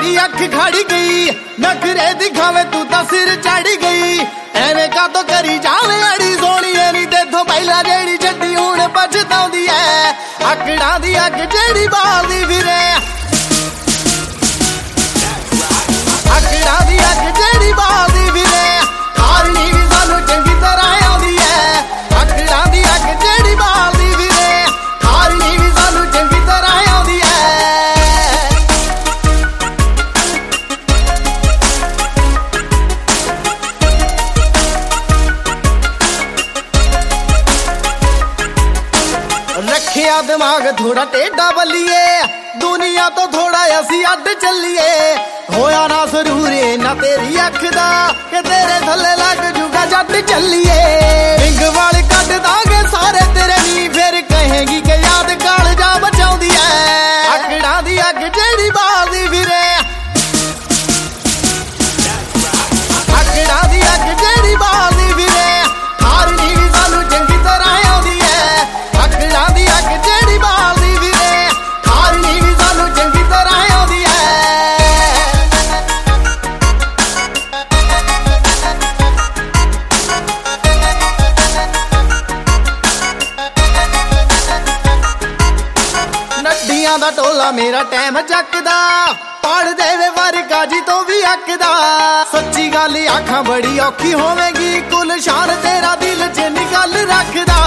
दी अख खड़ी गई, नखरे दिखावे तू तो सिर चढ़ी गई। एवें का तो करी जावे अड़ी सोनी नी तेथों पहला जेड़ी छड्डी हुण पछताउंदी है। अकड़ां दी अग जेड़ी बालदी फिरे, अकड़ां दी अग जेड़ी बालदी फिरे, हारनी भी सानू चंगी तरह आउंदी है। अकड़ां दी अग जेड़ी बालदी फिरे, हारनी भी सानू चंगी तरह आउंदी है। रखिया दिमाग थोड़ा टेढ़ा बल्लिए, दुनिया तो थोड़ा असी अड चलिए। होया ना सरूरे ना तेरी अख दा, के तेरे थले लग जूगा जट चलिए। रिंग वाल कट दांगे सारे तेरे नी, फिर कहेगी के याद काल जा बचाउंदी है। अकड़ां दी अग जेड़ी बालदी फिरे, अकड़ां दी अग जेड़ी बालदी फिरे, हारनी भी सानू चंगी तरह आउंदी है। अकड़ां दी अग जेड़ी बालदी फिरे, हारनी भी सानू चंगी तरह आउंदी है। नड्डियां दा टोला मेरा टाइम चकदा, पढ़ देवे वर्गा जी तो भी अकदा। सच्ची गल आखां बड़ी औखी होवेगी, कुल शान तेरा दिल च निकल रखदा।